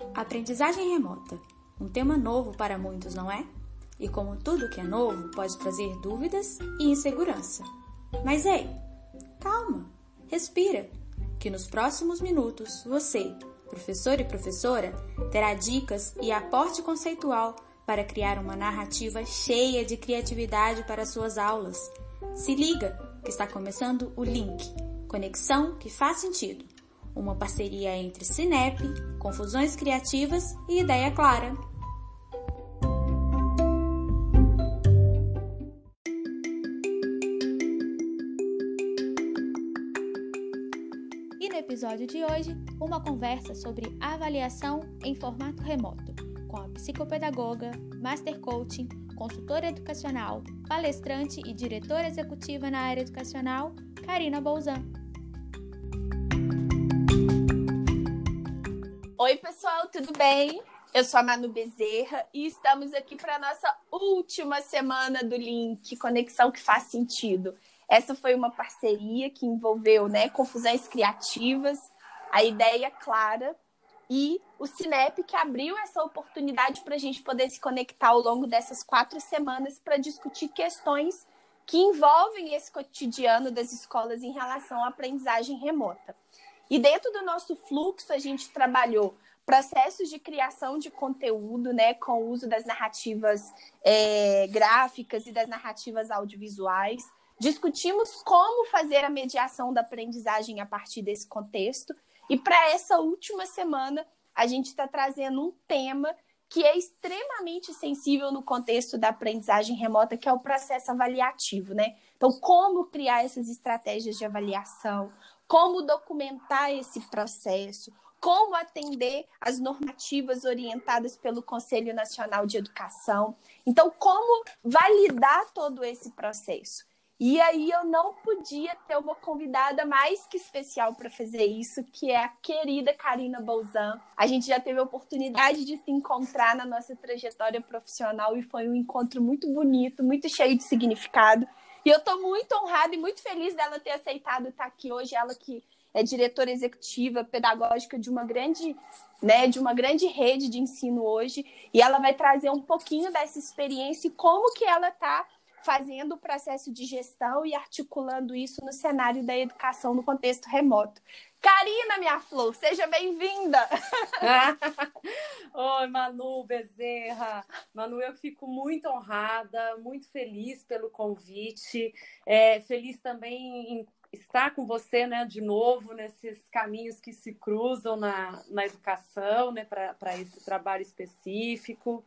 Aprendizagem remota, um tema novo para muitos, não é? E como tudo que é novo, pode trazer dúvidas e insegurança. Mas ei, calma, respira, que nos próximos minutos você, professor e professora, terá dicas e aporte conceitual para criar uma narrativa cheia de criatividade para suas aulas. Se liga, que está começando o Link, Conexão que faz sentido. Uma parceria entre Cinep, Confusões Criativas e Ideia Clara. E no episódio de hoje, uma conversa sobre avaliação em formato remoto, com a psicopedagoga, Master Coaching, consultora educacional, palestrante e diretora executiva na área educacional, Karina Bolzan. Oi, pessoal, tudo bem? Eu sou a Manu Bezerra e estamos aqui para a nossa última semana do Link, Conexão que faz sentido. Essa foi uma parceria que envolveu, Confusões Criativas, a Ideia Clara e o Cinep, que abriu essa oportunidade para a gente poder se conectar ao longo dessas 4 semanas para discutir questões que envolvem esse cotidiano das escolas em relação à aprendizagem remota. E dentro do nosso fluxo, a gente trabalhou processos de criação de conteúdo, com o uso das narrativas gráficas e das narrativas audiovisuais. Discutimos como fazer a mediação da aprendizagem a partir desse contexto. E para essa última semana, a gente está trazendo um tema que é extremamente sensível no contexto da aprendizagem remota, que é o processo avaliativo, Então, como criar essas estratégias de avaliação, como documentar esse processo, como atender às normativas orientadas pelo Conselho Nacional de Educação. Então, como validar todo esse processo. E aí eu não podia ter uma convidada mais que especial para fazer isso, que é a querida Karina Bolzan. A gente já teve a oportunidade de se encontrar na nossa trajetória profissional e foi um encontro muito bonito, muito cheio de significado. E eu estou muito honrada e muito feliz dela ter aceitado estar aqui hoje, ela que é diretora executiva pedagógica de uma grande rede de ensino hoje, e ela vai trazer um pouquinho dessa experiência e como que ela está fazendo o processo de gestão e articulando isso no cenário da educação no contexto remoto. Karina, minha flor, seja bem-vinda! Oi, Manu Bezerra. Manu, eu fico muito honrada, muito feliz pelo convite. Feliz também em estar com você, de novo, nesses caminhos que se cruzam na educação, para esse trabalho específico.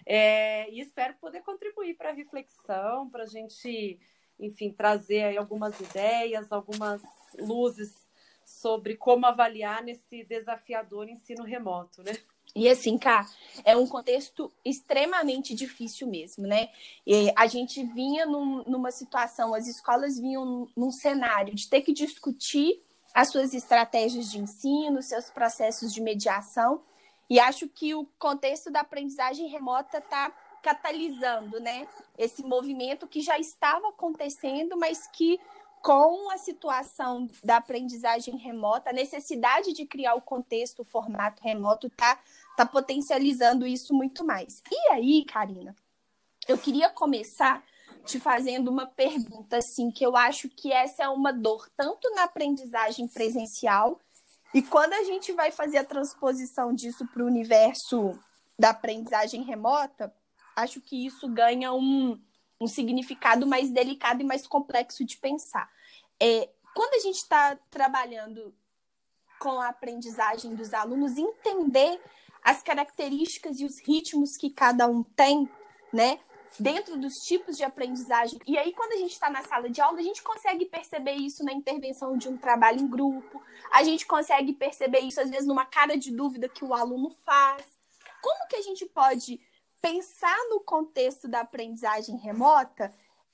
E espero poder contribuir para a reflexão, para a gente, enfim, trazer aí algumas ideias, algumas luzes sobre como avaliar nesse desafiador ensino remoto, E assim, Cá, é um contexto extremamente difícil mesmo, E a gente vinha numa situação, as escolas vinham num cenário de ter que discutir as suas estratégias de ensino, seus processos de mediação, e acho que o contexto da aprendizagem remota está catalisando, esse movimento que já estava acontecendo, mas que com a situação da aprendizagem remota, a necessidade de criar o contexto, o formato remoto, está potencializando isso muito mais. E aí, Karina, eu queria começar te fazendo uma pergunta, assim, que eu acho que essa é uma dor, tanto na aprendizagem presencial, e quando a gente vai fazer a transposição disso para o universo da aprendizagem remota, acho que isso ganha um significado mais delicado e mais complexo de pensar. Quando a gente está trabalhando com a aprendizagem dos alunos, entender as características e os ritmos que cada um tem, dentro dos tipos de aprendizagem. E aí, quando a gente está na sala de aula, a gente consegue perceber isso na intervenção de um trabalho em grupo, a gente consegue perceber isso, às vezes, numa cara de dúvida que o aluno faz. Como que a gente pode pensar no contexto da aprendizagem remota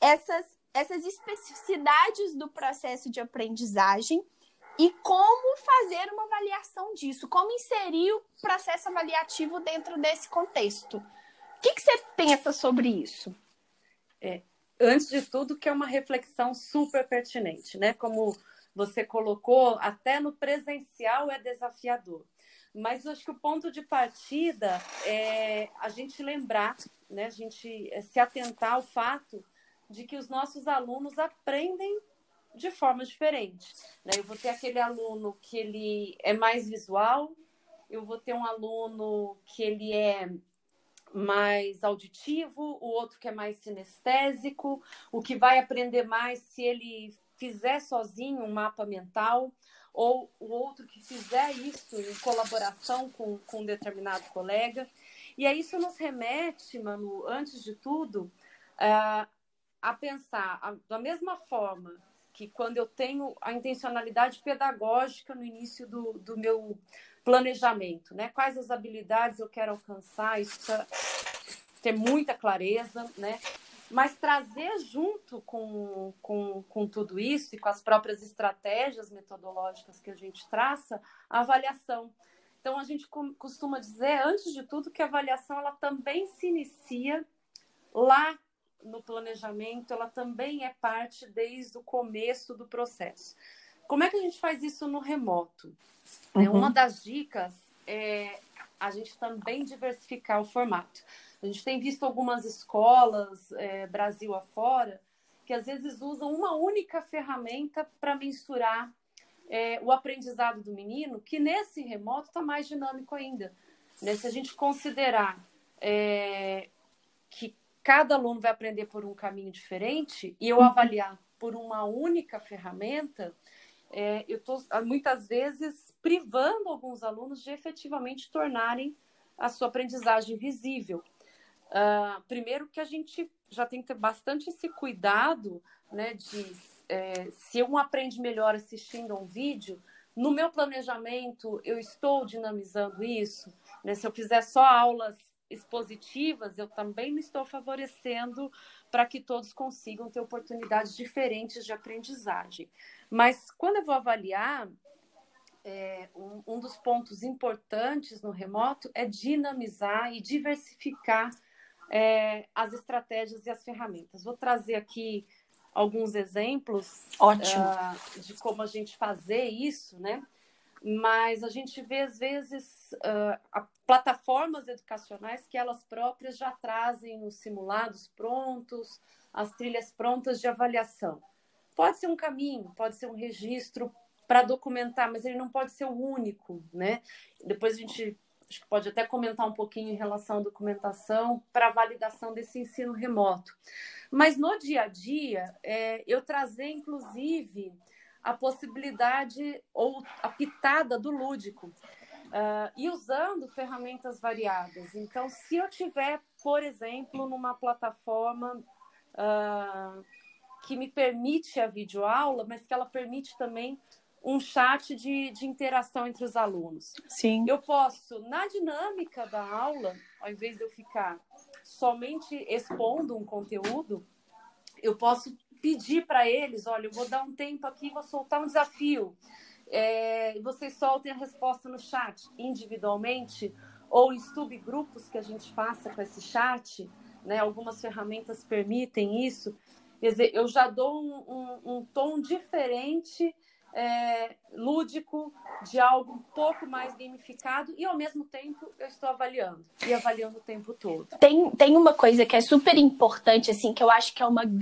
essas especificidades do processo de aprendizagem e como fazer uma avaliação disso, como inserir o processo avaliativo dentro desse contexto? O que você pensa sobre isso? Antes de tudo, que é uma reflexão super pertinente, Como você colocou, até no presencial é desafiador. Mas eu acho que o ponto de partida é a gente lembrar, né? A gente se atentar ao fato de que os nossos alunos aprendem de forma diferente, né? Eu vou ter aquele aluno que ele é mais visual, eu vou ter um aluno que ele é mais auditivo, o outro que é mais sinestésico, o que vai aprender mais se ele fizer sozinho um mapa mental, ou o outro que fizer isso em colaboração com um determinado colega. E aí isso nos remete, Manu, antes de tudo, a pensar da mesma forma que quando eu tenho a intencionalidade pedagógica no início do meu planejamento, né? Quais as habilidades eu quero alcançar, isso precisa ter muita clareza, né? Mas trazer junto com tudo isso e com as próprias estratégias metodológicas que a gente traça, a avaliação. Então, a gente costuma dizer, antes de tudo, que a avaliação ela também se inicia lá no planejamento, ela também é parte desde o começo do processo. Como é que a gente faz isso no remoto? Uma das dicas é a gente também diversificar o formato. A gente tem visto algumas escolas, Brasil afora, que às vezes usam uma única ferramenta para mensurar o aprendizado do menino, que nesse remoto está mais dinâmico ainda. Né? Se a gente considerar que cada aluno vai aprender por um caminho diferente e eu avaliar por uma única ferramenta, eu estou, muitas vezes, privando alguns alunos de efetivamente tornarem a sua aprendizagem visível. Primeiro que a gente já tem que ter bastante esse cuidado, né, de se um aprende melhor assistindo a um vídeo, no meu planejamento eu estou dinamizando isso, né? Se eu fizer só aulas expositivas, eu também não estou favorecendo para que todos consigam ter oportunidades diferentes de aprendizagem. Mas quando eu vou avaliar, um dos pontos importantes no remoto é dinamizar e diversificar as estratégias e as ferramentas. Vou trazer aqui alguns exemplos de como a gente fazer isso, né? Mas a gente vê, às vezes, plataformas educacionais que elas próprias já trazem os simulados prontos, as trilhas prontas de avaliação. Pode ser um caminho, pode ser um registro para documentar, mas ele não pode ser o único, né? Depois a gente acho que pode até comentar um pouquinho em relação à documentação para a validação desse ensino remoto. Mas no dia a dia, eu trazer, inclusive, a possibilidade ou a pitada do lúdico, e usando ferramentas variadas. Então, se eu tiver, por exemplo, numa plataforma que me permite a videoaula, mas que ela permite também um chat de interação entre os alunos. Sim. Eu posso, na dinâmica da aula, ao invés de eu ficar somente expondo um conteúdo, eu posso pedir para eles, olha, eu vou dar um tempo aqui, vou soltar um desafio. Vocês soltem a resposta no chat individualmente ou em subgrupos que a gente faça com esse chat, né? Algumas ferramentas permitem isso. Quer dizer, eu já dou um tom diferente, lúdico, de algo um pouco mais gamificado e, ao mesmo tempo, eu estou avaliando. E avaliando o tempo todo. Tem uma coisa que é super importante, assim, que eu acho que é uma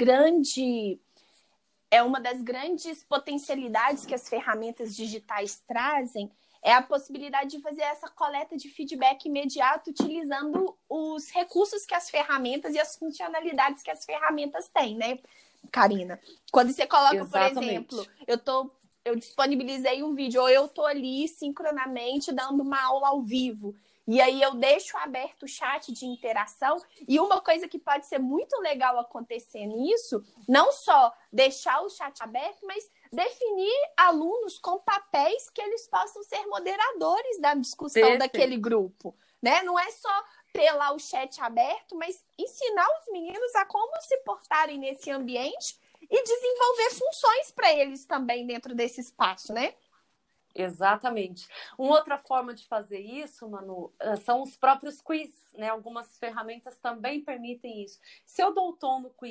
das grandes potencialidades que as ferramentas digitais trazem, é a possibilidade de fazer essa coleta de feedback imediato utilizando os recursos que as ferramentas e as funcionalidades que as ferramentas têm, né, Karina? Quando você coloca, Exatamente. por exemplo, eu disponibilizei um vídeo, ou eu tô ali sincronamente dando uma aula ao vivo, e aí eu deixo aberto o chat de interação, e uma coisa que pode ser muito legal acontecer nisso, não só deixar o chat aberto, mas definir alunos com papéis que eles possam ser moderadores da discussão daquele grupo, né? Não é só ter lá o chat aberto, mas ensinar os meninos a como se portarem nesse ambiente e desenvolver funções para eles também dentro desse espaço, né? Exatamente. Uma outra forma de fazer isso, Manu, são os próprios quiz, né? Algumas ferramentas também permitem isso. Se eu dou o tom no quiz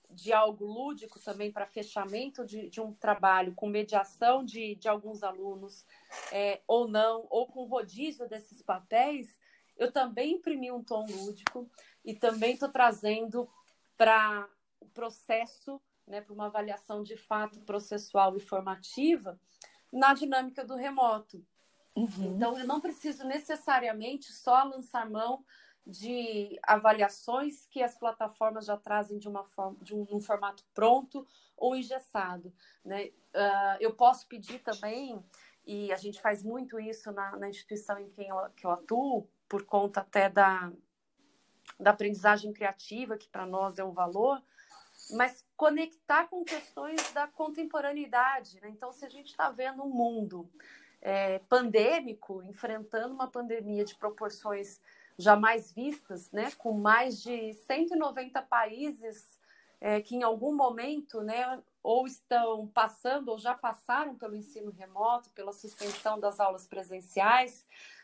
de algo lúdico também para fechamento de um trabalho, com mediação de alguns alunos, ou não, ou com rodízio desses papéis, eu também imprimi um tom lúdico e também estou trazendo para o processo, né, para uma avaliação de fato processual e formativa na dinâmica do remoto. Então, eu não preciso necessariamente só lançar mão de avaliações que as plataformas já trazem num formato pronto ou engessado, né? Eu posso pedir também, e a gente faz muito isso na instituição em que eu atuo, por conta até da aprendizagem criativa, que para nós é um valor, mas conectar com questões da contemporaneidade, né? Então, se a gente está vendo um mundo pandêmico, enfrentando uma pandemia de proporções jamais vistas, né, com mais de 190 países que em algum momento, né, ou estão passando ou já passaram pelo ensino remoto, pela suspensão das aulas presenciais,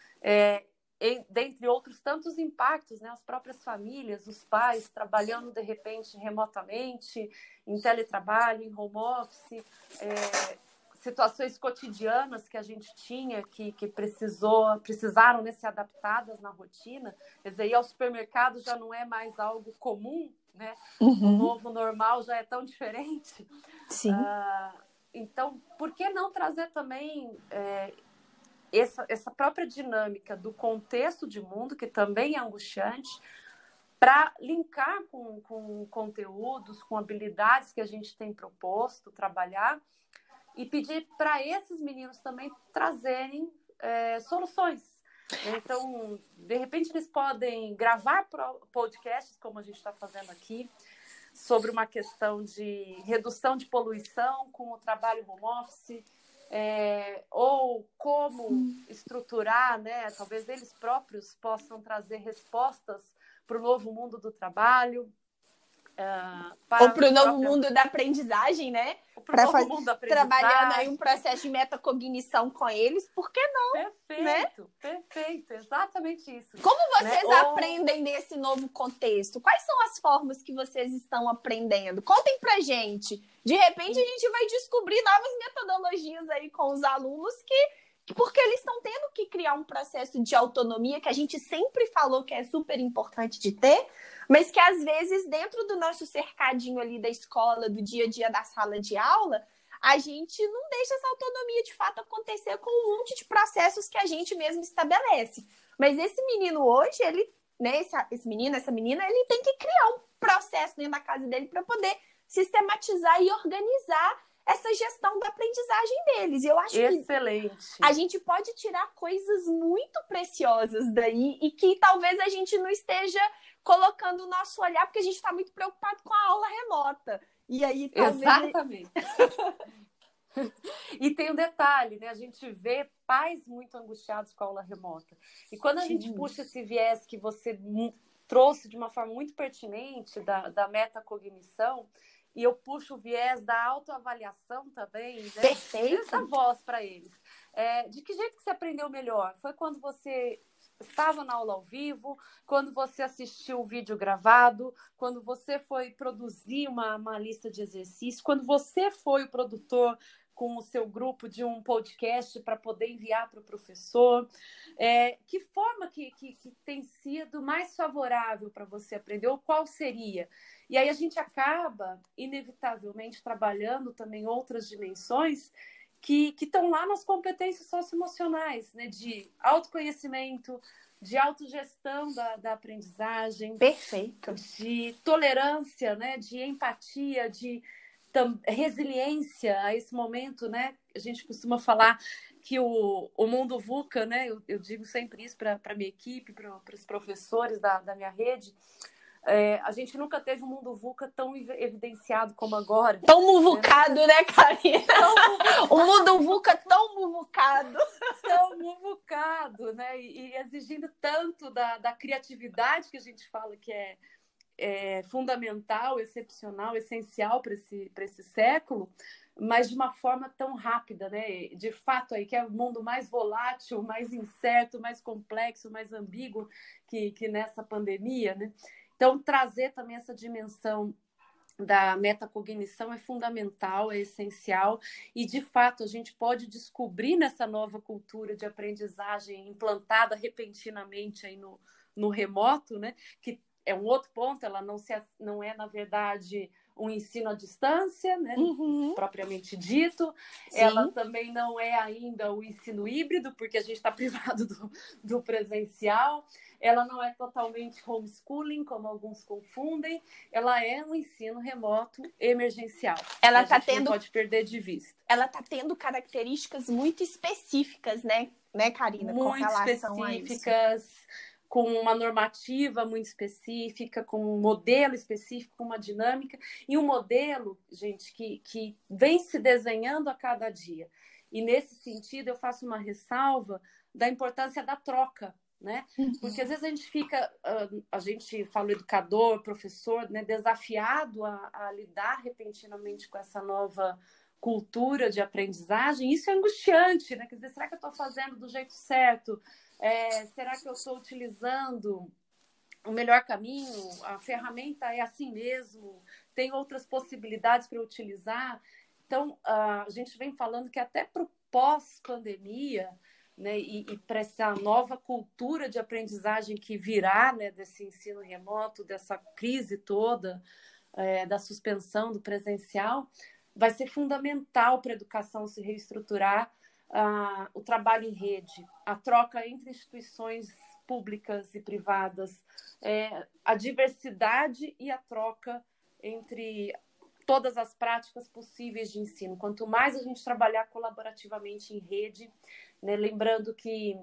dentre outros tantos impactos, né, as próprias famílias, os pais trabalhando de repente remotamente, em teletrabalho, em home office, situações cotidianas que a gente tinha, que precisaram, né, ser adaptadas na rotina. Quer dizer, ir ao supermercado já não é mais algo comum, né? O novo normal já é tão diferente. Sim. Então, por que não trazer também essa própria dinâmica do contexto de mundo, que também é angustiante, para linkar com conteúdos, com habilidades que a gente tem proposto trabalhar, e pedir para esses meninos também trazerem soluções. Então, de repente, eles podem gravar podcasts, como a gente está fazendo aqui, sobre uma questão de redução de poluição com o trabalho home office, ou como estruturar, né? Talvez eles próprios possam trazer respostas para o novo mundo do trabalho. Ou para o novo mundo da aprendizagem, né? Para trabalhando aí um processo de metacognição com eles, por que não? Perfeito, né? Perfeito, exatamente isso. Como vocês aprendem nesse novo contexto? Quais são as formas que vocês estão aprendendo? Contem pra gente. De repente a gente vai descobrir novas metodologias aí com os alunos porque eles estão tendo que criar um processo de autonomia que a gente sempre falou que é super importante de ter, mas que às vezes dentro do nosso cercadinho ali da escola, do dia a dia da sala de aula, a gente não deixa essa autonomia de fato acontecer com um monte de processos que a gente mesmo estabelece. Mas esse menino hoje, ele, né, esse menino, essa menina, ele tem que criar um processo dentro da casa dele para poder sistematizar e organizar essa gestão da aprendizagem deles. E eu acho excelente. Que a gente pode tirar coisas muito preciosas daí e que talvez a gente não esteja colocando o nosso olhar, porque a gente está muito preocupado com a aula remota. E aí, talvez... Exatamente. E tem um detalhe, né? A gente vê pais muito angustiados com a aula remota. E quando a gente puxa esse viés que você trouxe de uma forma muito pertinente da metacognição, e eu puxo o viés da autoavaliação também, né? Perfeito. Essa voz para eles. De que jeito que você aprendeu melhor? Foi quando você estava na aula ao vivo, quando você assistiu o vídeo gravado, quando você foi produzir uma lista de exercícios, quando você foi o produtor com o seu grupo de um podcast para poder enviar para o professor. Que forma que tem sido mais favorável para você aprender? Ou qual seria? E aí a gente acaba, inevitavelmente, trabalhando também outras dimensões que estão lá nas competências socioemocionais, né? De autoconhecimento, de autogestão da aprendizagem. Perfeito. De tolerância, né? De empatia, de resiliência a esse momento, né? A gente costuma falar que o mundo VUCA, né? Eu digo sempre isso para a minha equipe, para os professores da minha rede. A gente nunca teve um mundo VUCA tão evidenciado como agora. Tão muvucado, né, Karina? O mundo VUCA tão muvucado. Tão muvucado, né? E exigindo tanto da criatividade que a gente fala que é fundamental, excepcional, essencial para esse século, mas de uma forma tão rápida, né? De fato, aí, que é o mundo mais volátil, mais incerto, mais complexo, mais ambíguo que nessa pandemia, né? Então, trazer também essa dimensão da metacognição é fundamental, é essencial, e de fato a gente pode descobrir nessa nova cultura de aprendizagem implantada repentinamente aí no remoto, né, que é um outro ponto, ela não é, na verdade, um ensino à distância, né, propriamente dito. Sim. Ela também não é ainda o ensino híbrido, porque a gente está privado do presencial. Ela não é totalmente homeschooling, como alguns confundem. Ela é um ensino remoto emergencial. Ela tá tendo, não pode perder de vista. Ela está tendo características muito específicas, né, Karina? Muito com relação específicas, a isso. Com uma normativa muito específica, com um modelo específico, com uma dinâmica, e um modelo, gente, que vem se desenhando a cada dia. E, nesse sentido, eu faço uma ressalva da importância da troca, né? Porque, às vezes, a gente fala educador, professor, né, desafiado a lidar repentinamente com essa nova cultura de aprendizagem. Isso é angustiante, né? Quer dizer, será que eu estou fazendo do jeito certo? Será que eu estou utilizando o melhor caminho? A ferramenta é assim mesmo? Tem outras possibilidades para eu utilizar? Então, a gente vem falando que até para o pós-pandemia, né, e para essa nova cultura de aprendizagem que virá, né, desse ensino remoto, dessa crise toda, da suspensão do presencial, vai ser fundamental para a educação se reestruturar. O trabalho em rede, a troca entre instituições públicas e privadas, a diversidade e a troca entre todas as práticas possíveis de ensino. Quanto mais a gente trabalhar colaborativamente em rede, né, lembrando que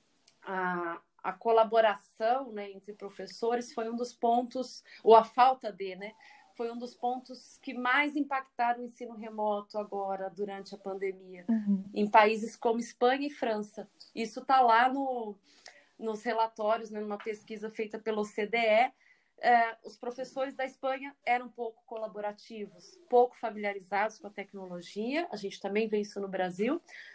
a colaboração, né, entre professores foi um dos pontos, ou a falta de, né, foi um dos pontos que mais impactaram o ensino remoto agora, durante a pandemia, em países como Espanha e França. Isso está lá nos relatórios, né, numa pesquisa feita pela OCDE. Os professores da Espanha eram pouco colaborativos, pouco familiarizados com a tecnologia. A gente também vê isso no Brasil.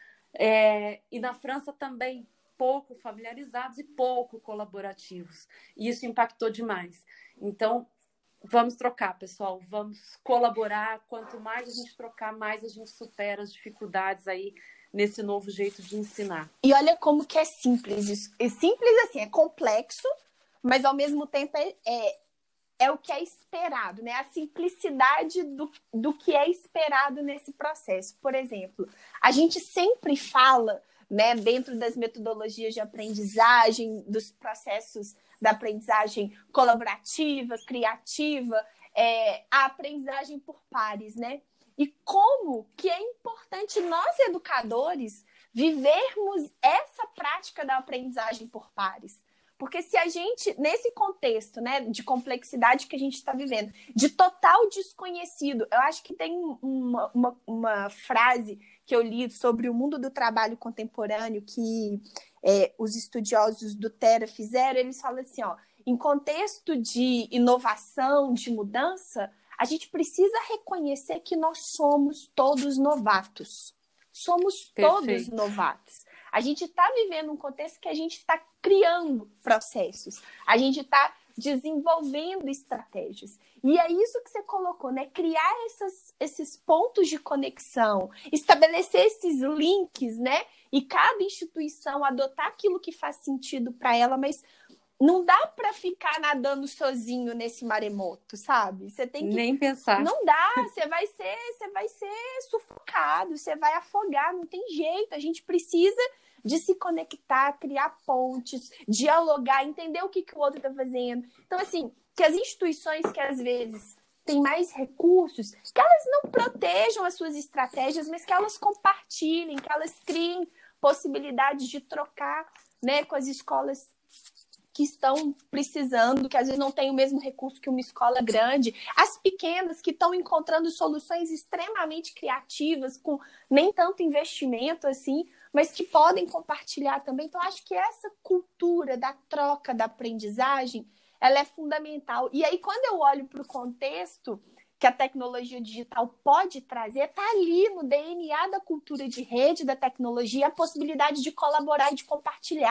E na França também, pouco familiarizados e pouco colaborativos. E isso impactou demais. Então, vamos trocar, pessoal, vamos colaborar. Quanto mais a gente trocar, mais a gente supera as dificuldades aí nesse novo jeito de ensinar. E olha como que é simples isso. É simples assim, é complexo, mas ao mesmo tempo é o que é esperado, né? A simplicidade do que é esperado nesse processo. Por exemplo, a gente sempre fala, né, dentro das metodologias de aprendizagem, dos processos da aprendizagem colaborativa, criativa, a aprendizagem por pares, né? E como que é importante nós, educadores, vivermos essa prática da aprendizagem por pares. Porque se a gente, nesse contexto, né, de complexidade que a gente está vivendo, de total desconhecido, eu acho que tem uma frase que eu li sobre o mundo do trabalho contemporâneo que os estudiosos do Terra fizeram, eles falam assim, em contexto de inovação, de mudança, a gente precisa reconhecer que nós somos todos novatos. Somos todos novatos. A gente está vivendo um contexto que a gente está criando processos. A gente está desenvolvendo estratégias. E é isso que você colocou, né? Criar esses pontos de conexão, estabelecer esses links, né? E cada instituição adotar aquilo que faz sentido para ela, mas não dá para ficar nadando sozinho nesse maremoto, sabe? Você tem que nem pensar. Não dá, você vai ser sufocado, você vai afogar, não tem jeito. A gente precisa de se conectar, criar pontes, dialogar, entender o que o outro está fazendo. Então, assim, que as instituições que às vezes têm mais recursos, que elas não protejam as suas estratégias, mas que elas compartilhem, que elas criem possibilidades de trocar, né, com as escolas que estão precisando, que às vezes não tem o mesmo recurso que uma escola grande, as pequenas que estão encontrando soluções extremamente criativas, com nem tanto investimento assim, mas que podem compartilhar também. Então, acho que essa cultura da troca, da aprendizagem, ela é fundamental. E aí, quando eu olho para o contexto que a tecnologia digital pode trazer, está ali no DNA da cultura de rede, da tecnologia, a possibilidade de colaborar e de compartilhar.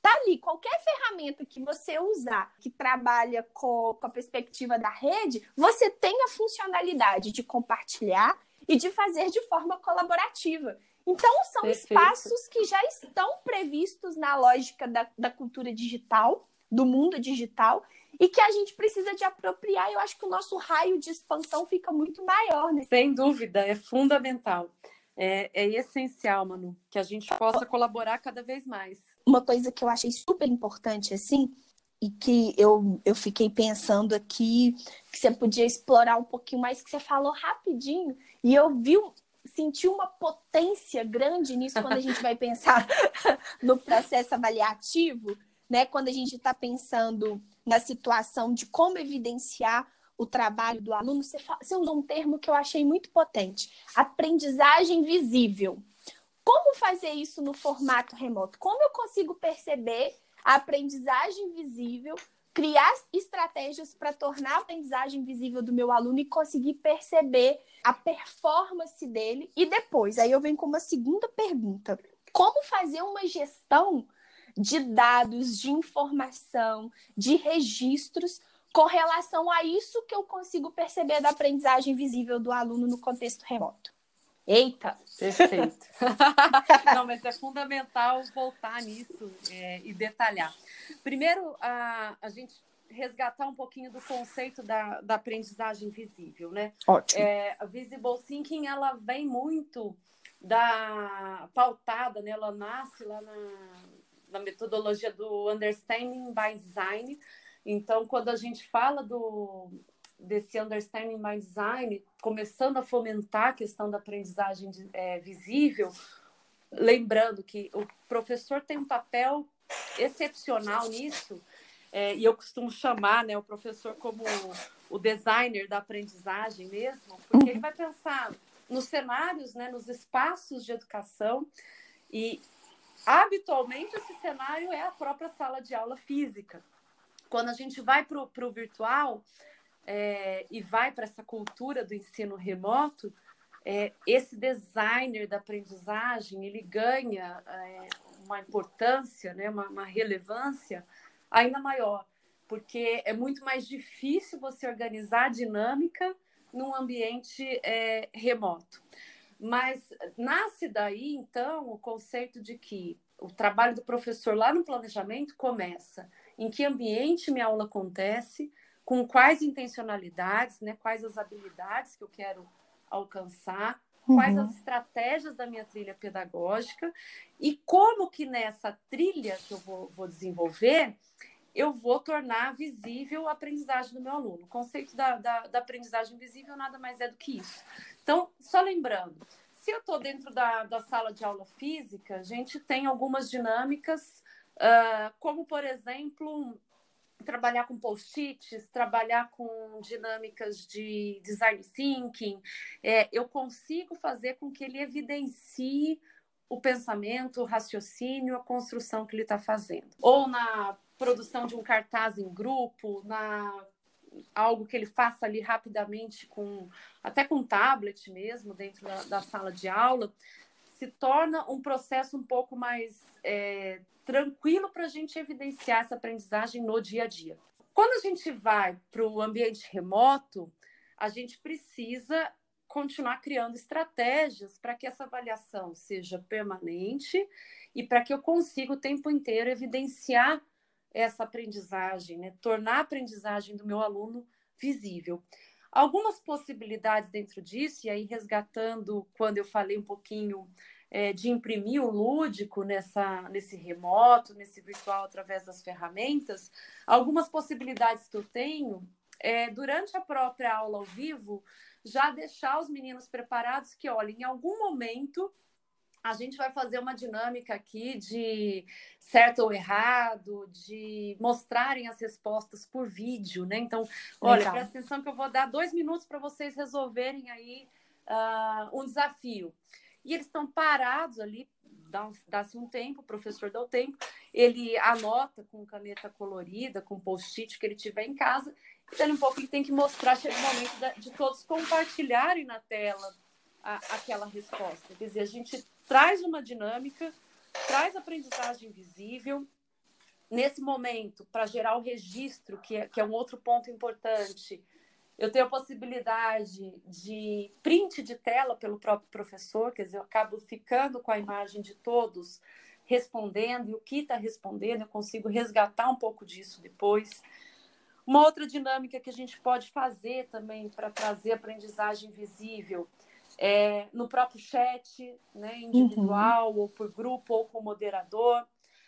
Tá ali, qualquer ferramenta que você usar, que trabalha com a perspectiva da rede, você tem a funcionalidade de compartilhar e de fazer de forma colaborativa. Então, são espaços que já estão previstos na lógica da cultura digital, do mundo digital, e que a gente precisa de apropriar. Eu acho que o nosso raio de expansão fica muito maior, né? Sem dúvida, é fundamental. É essencial, Manu, que a gente possa colaborar cada vez mais. Uma coisa que eu achei super importante, assim, e que eu fiquei pensando aqui, que você podia explorar um pouquinho mais, que você falou rapidinho, e eu senti uma potência grande nisso quando a gente vai pensar no processo avaliativo, né? Quando a gente está pensando na situação de como evidenciar o trabalho do aluno, você usou um termo que eu achei muito potente: aprendizagem visível. Como fazer isso no formato remoto? Como eu consigo perceber a aprendizagem visível, criar estratégias para tornar a aprendizagem visível do meu aluno e conseguir perceber a performance dele? E depois, aí eu venho com uma segunda pergunta: como fazer uma gestão de dados, de informação, de registros com relação a isso que eu consigo perceber da aprendizagem visível do aluno no contexto remoto? Eita! Perfeito. Não, mas é fundamental voltar nisso e detalhar. Primeiro, a gente resgatar um pouquinho do conceito da aprendizagem visível, né? Ótimo. A Visible Thinking, ela vem muito pautada, né? Ela nasce lá na metodologia do Understanding by Design. Então, quando a gente fala desse Understanding by Design, começando a fomentar a questão da aprendizagem visível, lembrando que o professor tem um papel excepcional nisso, e eu costumo chamar, né, o professor como o designer da aprendizagem mesmo, porque ele vai pensar nos cenários, né, nos espaços de educação, e habitualmente esse cenário é a própria sala de aula física. Quando a gente vai para o virtual, e vai para essa cultura do ensino remoto, esse designer da aprendizagem, ele ganha uma importância, né, uma relevância ainda maior, porque é muito mais difícil você organizar a dinâmica num ambiente remoto. Mas nasce daí, então, o conceito de que o trabalho do professor lá no planejamento começa em que ambiente minha aula acontece, com quais intencionalidades, né? Quais as habilidades que eu quero alcançar, quais as estratégias da minha trilha pedagógica e como que nessa trilha que eu vou desenvolver, eu vou tornar visível a aprendizagem do meu aluno. O conceito da aprendizagem visível nada mais é do que isso. Então, só lembrando, se eu estou dentro da sala de aula física, a gente tem algumas dinâmicas, como, por exemplo, trabalhar com post-its, trabalhar com dinâmicas de design thinking. Eu consigo fazer com que ele evidencie o pensamento, o raciocínio, a construção que ele está fazendo. Ou na produção de um cartaz em grupo, algo que ele faça ali rapidamente, até com tablet mesmo, dentro da sala de aula, se torna um processo um pouco mais tranquilo para a gente evidenciar essa aprendizagem no dia a dia. Quando a gente vai para o ambiente remoto, a gente precisa continuar criando estratégias para que essa avaliação seja permanente e para que eu consiga o tempo inteiro evidenciar essa aprendizagem, né? Tornar a aprendizagem do meu aluno visível. Algumas possibilidades dentro disso, e aí resgatando quando eu falei um pouquinho de imprimir o lúdico nesse remoto, nesse virtual, através das ferramentas, algumas possibilidades que eu tenho durante a própria aula ao vivo, já deixar os meninos preparados que, olha, em algum momento a gente vai fazer uma dinâmica aqui de certo ou errado, de mostrarem as respostas por vídeo, né? Então, olha, presta atenção que eu vou dar 2 minutos para vocês resolverem aí um desafio. E eles estão parados ali, dá-se um tempo, o professor dá o tempo, ele anota com caneta colorida, com post-it que ele tiver em casa, e dali um pouco ele tem que mostrar, chega o momento de todos compartilharem na tela aquela resposta. Quer dizer, a gente traz uma dinâmica, traz aprendizagem visível, nesse momento, para gerar o registro, que é um outro ponto importante, eu tenho a possibilidade de print de tela pelo próprio professor, quer dizer, eu acabo ficando com a imagem de todos respondendo, e o que está respondendo, eu consigo resgatar um pouco disso depois. Uma outra dinâmica que a gente pode fazer também para trazer aprendizagem visível é no próprio chat, né, individual, ou por grupo, ou com moderador.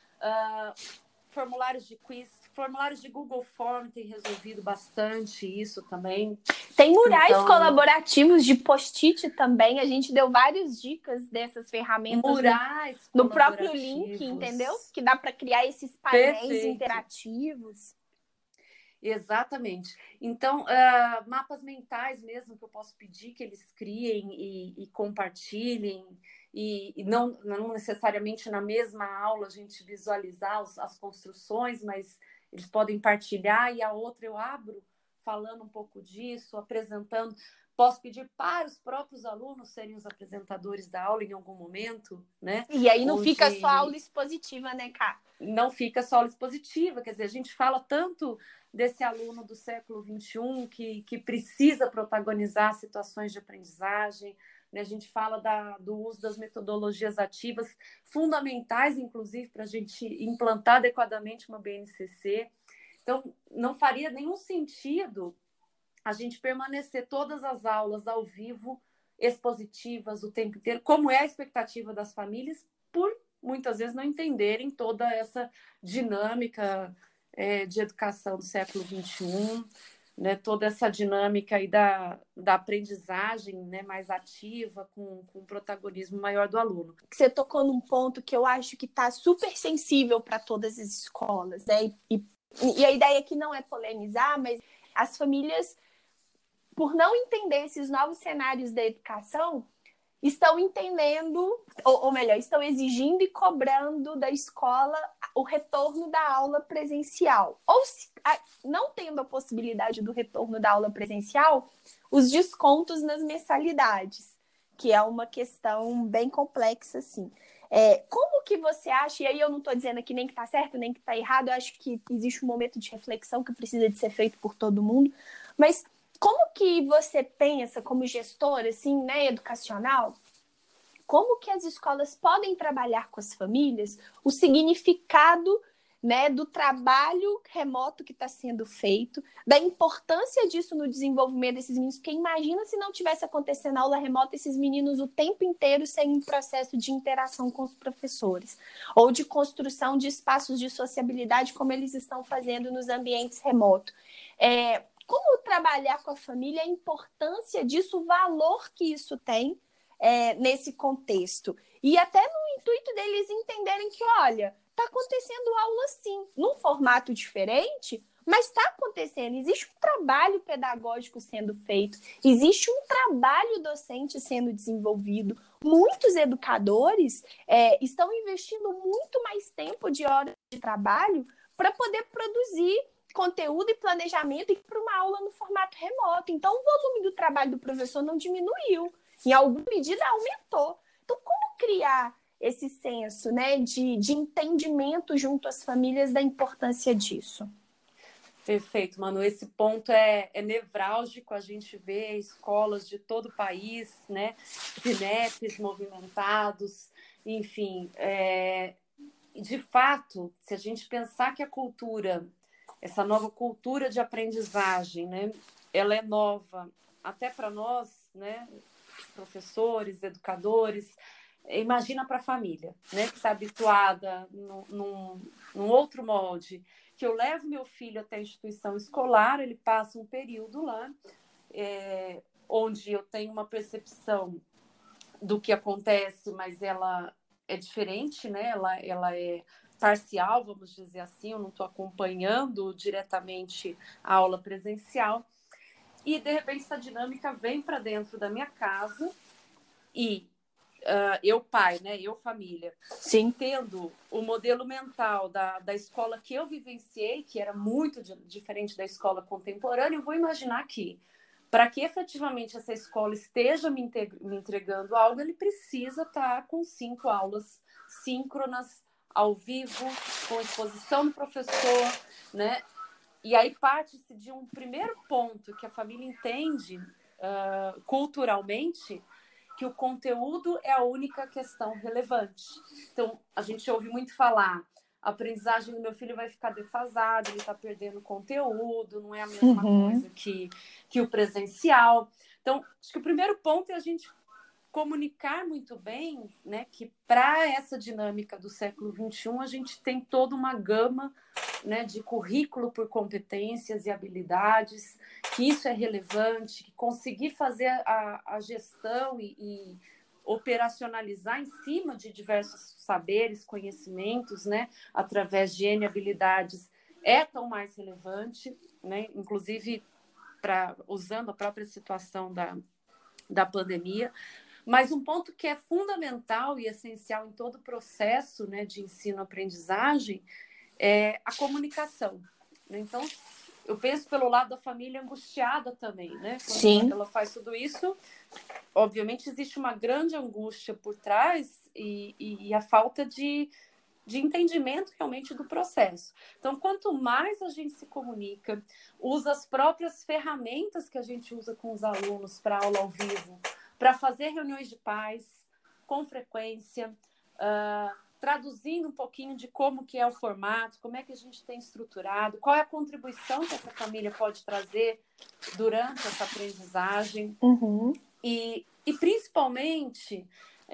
Formulários de quiz, formulários de Google Form tem resolvido bastante isso também. Tem murais colaborativos de post-it também. A gente deu várias dicas dessas ferramentas murais no próprio link, entendeu? Que dá para criar esses painéis interativos. Exatamente. Então, mapas mentais mesmo que eu posso pedir que eles criem e compartilhem, e não necessariamente na mesma aula a gente visualizar as construções, mas eles podem partilhar, e a outra eu abro falando um pouco disso, apresentando. Posso pedir para os próprios alunos serem os apresentadores da aula em algum momento, né? E aí não fica só aula expositiva, né, Ká? Não fica só aula expositiva, quer dizer, a gente fala tanto desse aluno do século XXI que precisa protagonizar situações de aprendizagem, né? A gente fala do uso das metodologias ativas, fundamentais, inclusive, para a gente implantar adequadamente uma BNCC. Então, não faria nenhum sentido a gente permanecer todas as aulas ao vivo, expositivas, o tempo inteiro, como é a expectativa das famílias, por muitas vezes não entenderem toda essa dinâmica de educação do século XXI, né? Toda essa dinâmica aí da aprendizagem, né? Mais ativa, com um protagonismo maior do aluno. Você tocou num ponto que eu acho que está super sensível para todas as escolas, né? E a ideia aqui não é polemizar, mas as famílias, por não entender esses novos cenários da educação, estão entendendo, ou melhor, estão exigindo e cobrando da escola o retorno da aula presencial. Ou, não tendo a possibilidade do retorno da aula presencial, os descontos nas mensalidades, que é uma questão bem complexa, assim. Como que você acha, e aí eu não estou dizendo aqui nem que está certo, nem que está errado, eu acho que existe um momento de reflexão que precisa de ser feito por todo mundo, mas como que você pensa como gestora, assim, né, educacional, como que as escolas podem trabalhar com as famílias o significado, né, do trabalho remoto que está sendo feito, da importância disso no desenvolvimento desses meninos, porque imagina se não tivesse acontecendo aula remota, esses meninos o tempo inteiro sem um processo de interação com os professores, ou de construção de espaços de sociabilidade, como eles estão fazendo nos ambientes remotos. Como trabalhar com a família, a importância disso, o valor que isso tem nesse contexto. E até no intuito deles entenderem que, olha, está acontecendo aula sim, num formato diferente, mas está acontecendo. Existe um trabalho pedagógico sendo feito, existe um trabalho docente sendo desenvolvido. Muitos educadores estão investindo muito mais tempo de horas de trabalho para poder produzir conteúdo e planejamento e para uma aula no formato remoto. Então, o volume do trabalho do professor não diminuiu. Em alguma medida, aumentou. Então, como criar esse senso, né, de entendimento junto às famílias da importância disso? Perfeito, Manu. Esse ponto é nevrálgico. A gente vê escolas de todo o país, né, CNEPs movimentados, enfim. De fato, se a gente pensar que a cultura, essa nova cultura de aprendizagem, né, ela é nova até para nós, né, professores, educadores. Imagina para a família, né, que está habituada num outro molde, que eu levo meu filho até a instituição escolar, ele passa um período lá, onde eu tenho uma percepção do que acontece, mas ela é diferente, né? Ela é parcial, vamos dizer assim, eu não estou acompanhando diretamente a aula presencial, e de repente essa dinâmica vem para dentro da minha casa, e eu pai, né? Eu família, sim, tendo o modelo mental da escola que eu vivenciei, que era muito diferente da escola contemporânea, eu vou imaginar que, para que efetivamente essa escola esteja me entregando algo, ele precisa estar com 5 aulas síncronas ao vivo, com exposição do professor, né? E aí parte-se de um primeiro ponto que a família entende culturalmente, que o conteúdo é a única questão relevante. Então, a gente ouve muito falar, a aprendizagem do meu filho vai ficar defasada, ele está perdendo conteúdo, não é a mesma coisa que o presencial. Então, acho que o primeiro ponto é a gente comunicar muito bem, né, que para essa dinâmica do século XXI, a gente tem toda uma gama, né, de currículo por competências e habilidades, que isso é relevante, que conseguir fazer a gestão e operacionalizar em cima de diversos saberes, conhecimentos, né, através de N habilidades, é tão mais relevante, né, inclusive usando a própria situação da pandemia. Mas um ponto que é fundamental e essencial em todo o processo, né, de ensino-aprendizagem é a comunicação. Então, eu penso pelo lado da família angustiada também, né? Quando ela faz tudo isso, obviamente existe uma grande angústia por trás e a falta de entendimento realmente do processo. Então, quanto mais a gente se comunica, usa as próprias ferramentas que a gente usa com os alunos para aula ao vivo, para fazer reuniões de pais com frequência, traduzindo um pouquinho de como que é o formato, como é que a gente tem estruturado, qual é a contribuição que essa família pode trazer durante essa aprendizagem. E principalmente,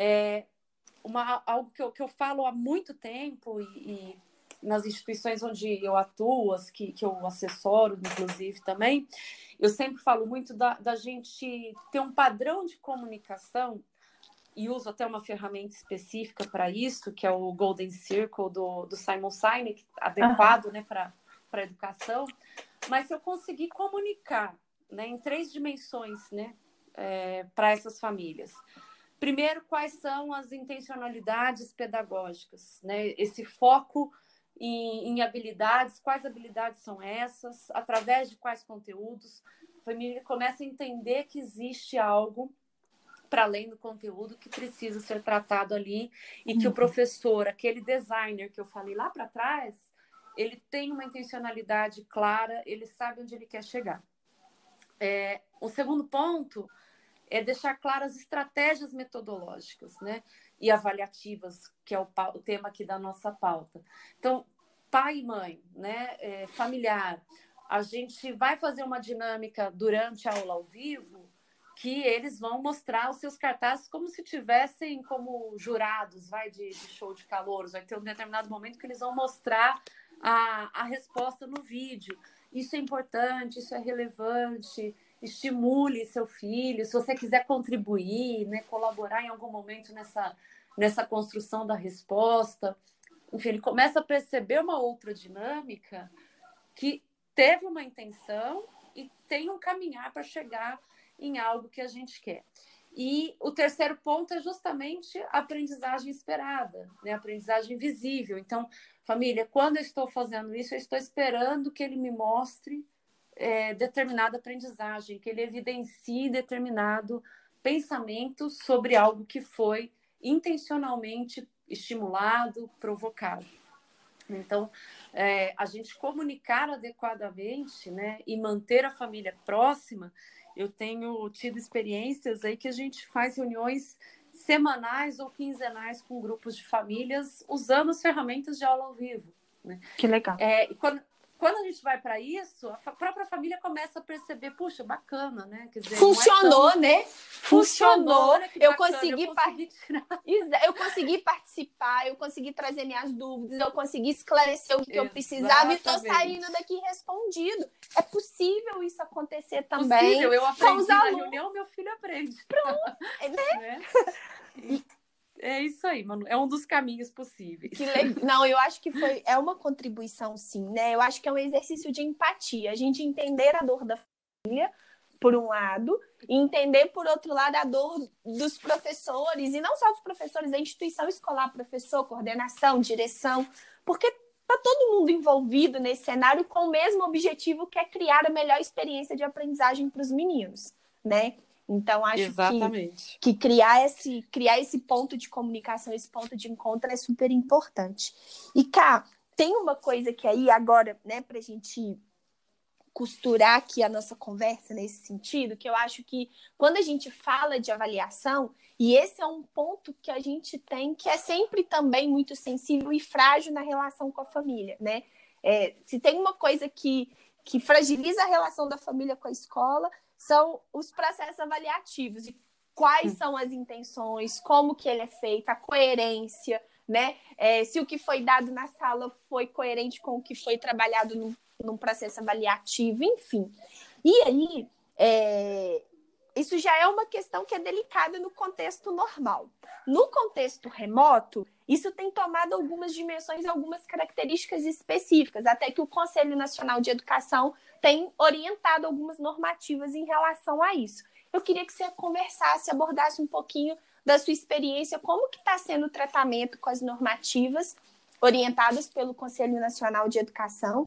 algo que eu falo há muito tempo e nas instituições onde eu atuo, que eu assessoro, inclusive, também, eu sempre falo muito da gente ter um padrão de comunicação, e uso até uma ferramenta específica para isso, que é o Golden Circle do Simon Sinek, adequado, né, para a educação. Mas se eu conseguir comunicar, né, em 3 dimensões, né, para essas famílias. Primeiro, quais são as intencionalidades pedagógicas, né? Esse foco em habilidades, quais habilidades são essas, através de quais conteúdos. A família começa a entender que existe algo para além do conteúdo que precisa ser tratado ali e que o professor, aquele designer que eu falei lá para trás, ele tem uma intencionalidade clara, ele sabe onde ele quer chegar. O segundo ponto é deixar claras as estratégias metodológicas, né, e avaliativas, que é o tema aqui da nossa pauta. Então, pai e mãe, né, familiar, a gente vai fazer uma dinâmica durante a aula ao vivo que eles vão mostrar os seus cartazes como se tivessem como jurados, de show de calouros. Vai ter um determinado momento que eles vão mostrar a resposta no vídeo. Isso é importante, isso é relevante. Estimule seu filho. Se você quiser contribuir, né, colaborar em algum momento nessa construção da resposta. Enfim, ele começa a perceber uma outra dinâmica que teve uma intenção e tem um caminhar para chegar em algo que a gente quer. E o terceiro ponto é justamente a aprendizagem esperada, né? A aprendizagem visível. Então, família, quando eu estou fazendo isso, eu estou esperando que ele me mostre determinada aprendizagem, que ele evidencie determinado pensamento sobre algo que foi intencionalmente estimulado, provocado. Então, a gente comunicar adequadamente, né, e manter a família próxima. Eu tenho tido experiências aí que a gente faz reuniões semanais ou quinzenais com grupos de famílias usando as ferramentas de aula ao vivo, né? Que legal. Quando a gente vai para isso, a própria família começa a perceber, puxa, bacana, né? Quer dizer, funcionou, né? Funcionou. Né? Eu consegui participar, eu consegui trazer minhas dúvidas, eu consegui esclarecer o que eu precisava e estou saindo daqui respondido. É possível isso acontecer também. Possível, eu aprendi na reunião, meu filho aprende. Pronto, né? É isso aí, Manu. É um dos caminhos possíveis. Que legal. Não, eu acho que é uma contribuição, sim, né? Eu acho que é um exercício de empatia. A gente entender a dor da família, por um lado, e entender, por outro lado, a dor dos professores, e não só dos professores, da instituição escolar, professor, coordenação, direção, porque está todo mundo envolvido nesse cenário com o mesmo objetivo, que é criar a melhor experiência de aprendizagem para os meninos, né? Então, acho Exatamente. que criar esse ponto de comunicação, esse ponto de encontro é super importante. E, Cá, tem uma coisa que aí agora, né, para a gente costurar aqui a nossa conversa nesse sentido, que eu acho que quando a gente fala de avaliação, e esse é um ponto que a gente tem que é sempre também muito sensível e frágil na relação com a família, né? Se tem uma coisa que fragiliza a relação da família com a escola, são os processos avaliativos, e quais são as intenções, como que ele é feito, a coerência, né? Se o que foi dado na sala foi coerente com o que foi trabalhado num processo avaliativo, enfim. E aí, isso já é uma questão que é delicada no contexto normal. No contexto remoto, isso tem tomado algumas dimensões e algumas características específicas, até que o Conselho Nacional de Educação tem orientado algumas normativas em relação a isso. Eu queria que você conversasse, abordasse um pouquinho da sua experiência, como que está sendo o tratamento com as normativas orientadas pelo Conselho Nacional de Educação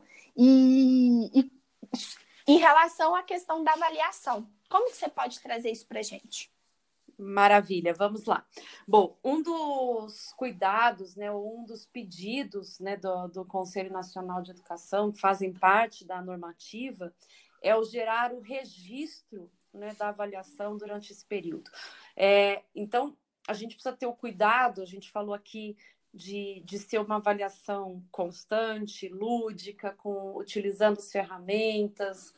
e em relação à questão da avaliação. Como que você pode trazer isso para a gente? Maravilha, vamos lá. Bom, um dos cuidados, né, um dos pedidos, né, do Conselho Nacional de Educação, que fazem parte da normativa, é o gerar o registro, né, da avaliação durante esse período. Então, a gente precisa ter o cuidado, a gente falou aqui de ser uma avaliação constante, lúdica, utilizando as ferramentas,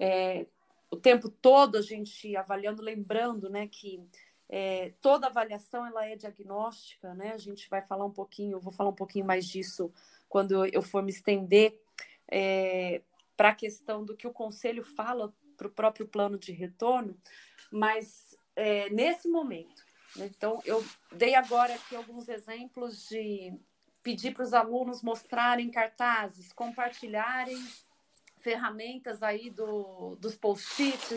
o tempo todo a gente avaliando, lembrando, né, que toda avaliação ela é diagnóstica, né? A gente vai falar um pouquinho, eu vou falar um pouquinho mais disso quando eu for me estender para a questão do que o Conselho fala para o próprio plano de retorno, mas nesse momento, né? Então, eu dei agora aqui alguns exemplos de pedir para os alunos mostrarem cartazes, compartilharem ferramentas aí dos post-its,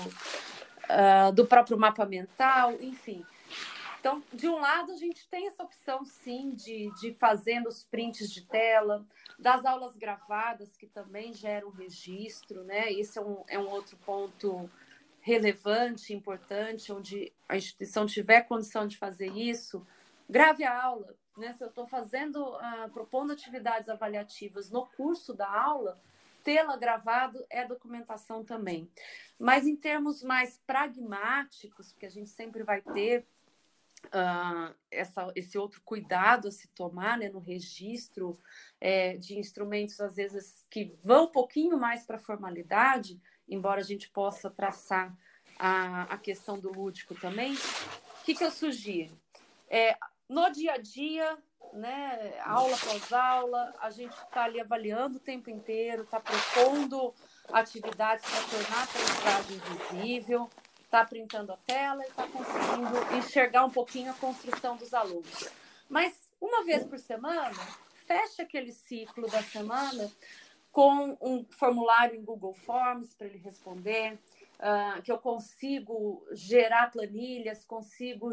do próprio mapa mental, enfim. Então, de um lado, a gente tem essa opção, sim, de fazendo os prints de tela, das aulas gravadas, que também geram registro, né? Esse é um outro ponto relevante, importante, onde a instituição tiver condição de fazer isso, grave a aula, né? Se eu estou propondo atividades avaliativas no curso da aula, tê-la gravado é documentação também. Mas em termos mais pragmáticos, porque a gente sempre vai ter esse outro cuidado a se tomar, né, no registro de instrumentos, às vezes, que vão um pouquinho mais para a formalidade, embora a gente possa traçar a questão do lúdico também. O que eu sugiro? No dia a dia, né, aula após aula, a gente está ali avaliando o tempo inteiro, está propondo atividades para tornar a aprendizagem visível, está printando a tela e está conseguindo enxergar um pouquinho a construção dos alunos. Mas, uma vez por semana, fecha aquele ciclo da semana com um formulário em Google Forms para ele responder, que eu consigo gerar planilhas, consigo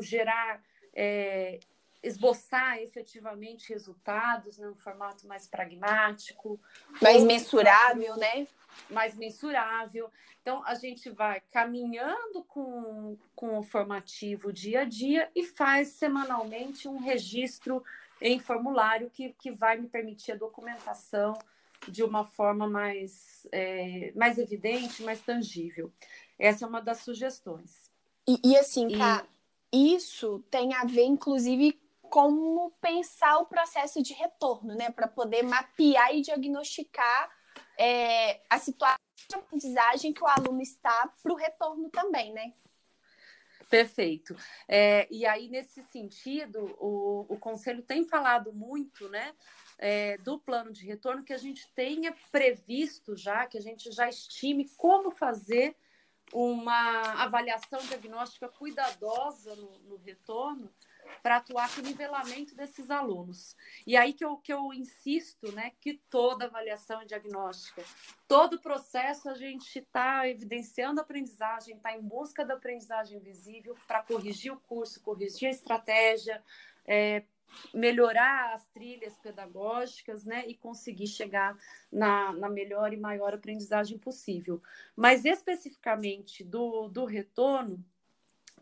esboçar efetivamente resultados, né, num formato mais pragmático. Mais mensurável, né? Mais mensurável. Então, a gente vai caminhando com o formativo dia a dia e faz semanalmente um registro em formulário que vai me permitir a documentação de uma forma mais evidente, mais tangível. Essa é uma das sugestões. E assim, Cá, isso tem a ver, inclusive, como pensar o processo de retorno, né? Para poder mapear e diagnosticar a situação de aprendizagem que o aluno está para o retorno também, né? Perfeito. E aí, nesse sentido, o Conselho tem falado muito, né, do plano de retorno, que a gente tenha previsto já, que a gente já estime como fazer uma avaliação diagnóstica cuidadosa no retorno, para atuar com o nivelamento desses alunos. E aí que eu insisto, né, que toda avaliação é diagnóstica. Todo processo a gente está evidenciando a aprendizagem, está em busca da aprendizagem visível para corrigir o curso, corrigir a estratégia, melhorar as trilhas pedagógicas, né, e conseguir chegar na melhor e maior aprendizagem possível. Mas especificamente do retorno,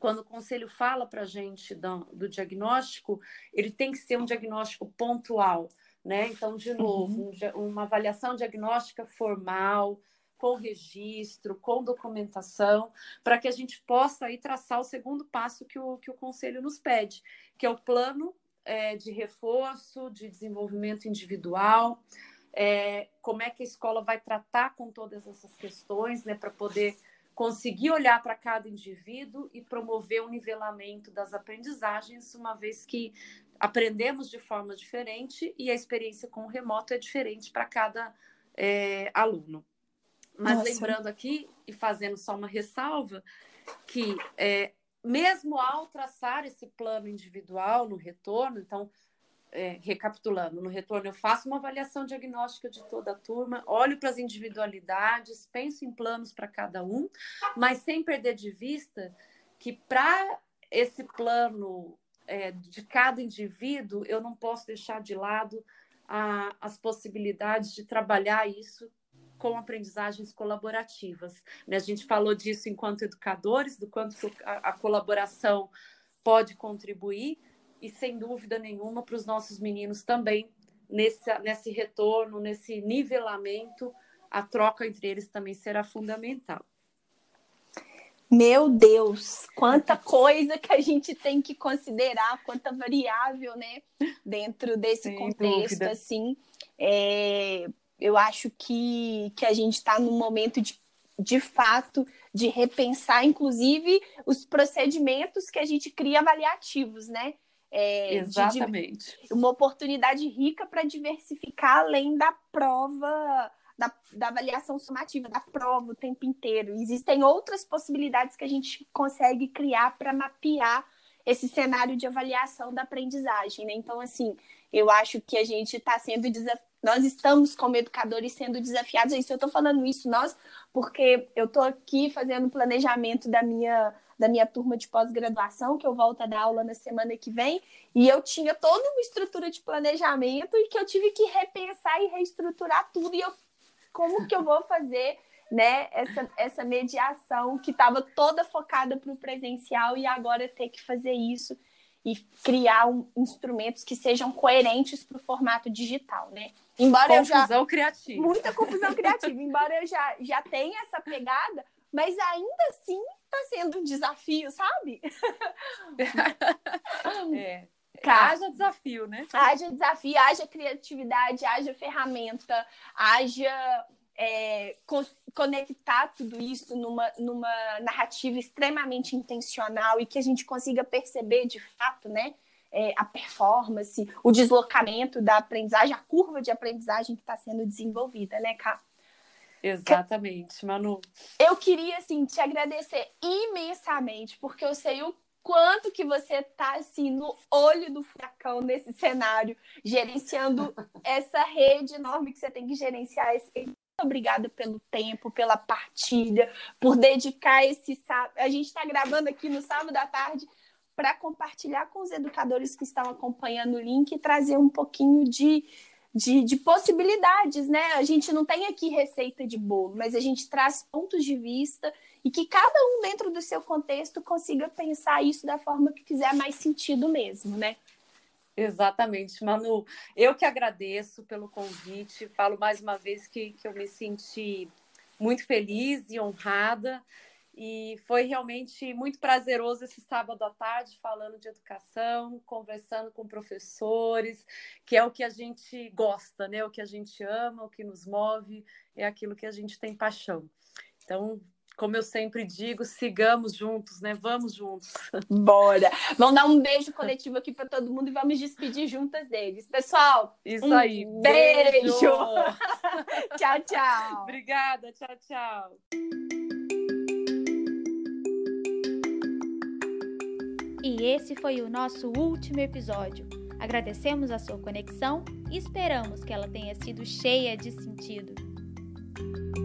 quando o conselho fala para a gente do diagnóstico, ele tem que ser um diagnóstico pontual, né? Então, de novo, uma avaliação diagnóstica formal, com registro, com documentação, para que a gente possa aí traçar o segundo passo que o conselho nos pede, que é o plano de reforço, de desenvolvimento individual, como é que a escola vai tratar com todas essas questões, né, para poder conseguir olhar para cada indivíduo e promover o nivelamento das aprendizagens, uma vez que aprendemos de forma diferente e a experiência com o remoto é diferente para cada aluno. Mas lembrando aqui, e fazendo só uma ressalva, que mesmo ao traçar esse plano individual no retorno, então, recapitulando, no retorno eu faço uma avaliação diagnóstica de toda a turma, olho para as individualidades, penso em planos para cada um, mas sem perder de vista que para esse plano de cada indivíduo, eu não posso deixar de lado as possibilidades de trabalhar isso com aprendizagens colaborativas. A gente falou disso enquanto educadores, do quanto a colaboração pode contribuir, e sem dúvida nenhuma para os nossos meninos também, nesse retorno, nesse nivelamento, a troca entre eles também será fundamental. Meu Deus, quanta coisa que a gente tem que considerar, quanta variável, né, dentro desse sem contexto, dúvida. Assim, eu acho que a gente está num momento de fato de repensar, inclusive, os procedimentos que a gente cria avaliativos, né? Exatamente. Uma oportunidade rica para diversificar além da prova, da avaliação sumativa, da prova o tempo inteiro. Existem outras possibilidades que a gente consegue criar para mapear esse cenário de avaliação da aprendizagem, né? Então, assim, eu acho que a gente está sendo nós estamos, como educadores, sendo desafiados a isso. Eu estou falando isso, porque eu estou aqui fazendo planejamento da minha turma de pós-graduação, que eu volto a dar aula na semana que vem, e eu tinha toda uma estrutura de planejamento e que eu tive que repensar e reestruturar tudo, e como que eu vou fazer, né, essa mediação que estava toda focada para o presencial e agora ter que fazer isso e criar instrumentos que sejam coerentes para o formato digital, né? Embora confusão criativa. Muita confusão criativa. Embora eu já tenha essa pegada, mas ainda assim está sendo um desafio, sabe? Haja desafio, né? Haja desafio, haja criatividade, haja ferramenta, haja conectar tudo isso numa narrativa extremamente intencional e que a gente consiga perceber de fato, né, a performance, o deslocamento da aprendizagem, a curva de aprendizagem que está sendo desenvolvida, né, Ká? Exatamente, Manu. Eu queria, assim, te agradecer imensamente, porque eu sei o quanto que você está, assim, no olho do furacão nesse cenário, gerenciando essa rede enorme que você tem que gerenciar. Muito obrigada pelo tempo, pela partilha, por dedicar esse sábado. A gente está gravando aqui no sábado à tarde para compartilhar com os educadores que estão acompanhando o link e trazer um pouquinho de possibilidades, né? A gente não tem aqui receita de bolo, mas a gente traz pontos de vista e que cada um dentro do seu contexto consiga pensar isso da forma que fizer mais sentido mesmo, né? Exatamente, Manu. Eu que agradeço pelo convite. Falo mais uma vez que eu me senti muito feliz e honrada. E foi realmente muito prazeroso esse sábado à tarde falando de educação, conversando com professores, que é o que a gente gosta, né? O que a gente ama, o que nos move, é aquilo que a gente tem paixão. Então, como eu sempre digo, sigamos juntos, né? Vamos juntos. Bora! Vamos dar um beijo coletivo aqui para todo mundo e vamos despedir juntas deles. Pessoal, isso aí. Beijo! Tchau, tchau! Obrigada, tchau, tchau! E esse foi o nosso último episódio. Agradecemos a sua conexão e esperamos que ela tenha sido cheia de sentido.